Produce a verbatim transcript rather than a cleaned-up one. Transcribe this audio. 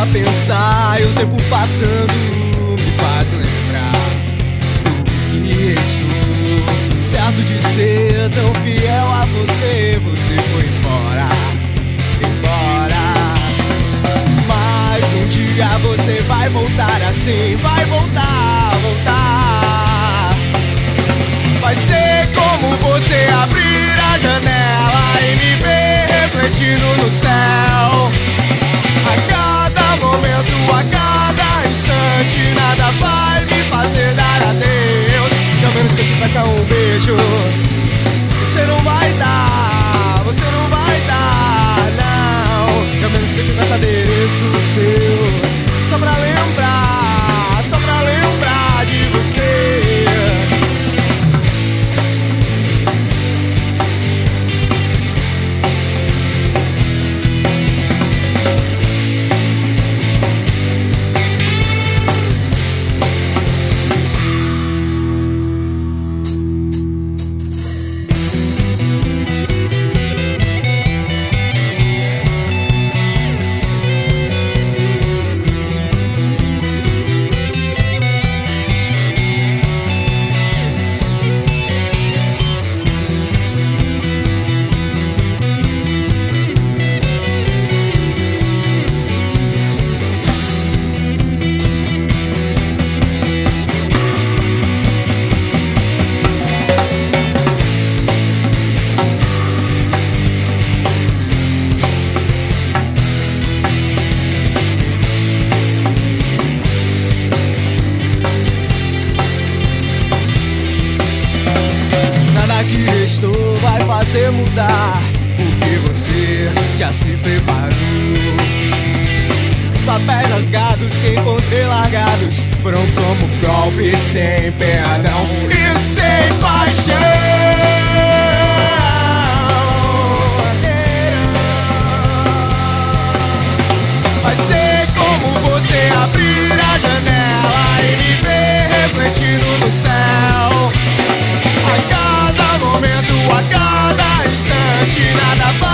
a pensar e o tempo passando me faz lembrar do que estou certo de ser tão fiel a você. Você foi embora, embora. Mas um dia você vai voltar assim, vai voltar, voltar. Vai ser como você abrir a janela e me ver refletindo no céu. A cada momento, a cada instante, nada vai me fazer dar adeus. E ao menos que eu te peça um beijo, você não vai dar, você não vai dar, não. E ao menos que eu te peça adereço seu, só pra lembrar, só pra lembrar de você. Que restou vai fazer mudar o que você já se preparou. Papéis rasgados que encontrei largados foram como golpes sem perdão e sem paixão. Vai ser como você abrir a janela e me ver refletindo no céu. A cada momento, a cada instante, nada vai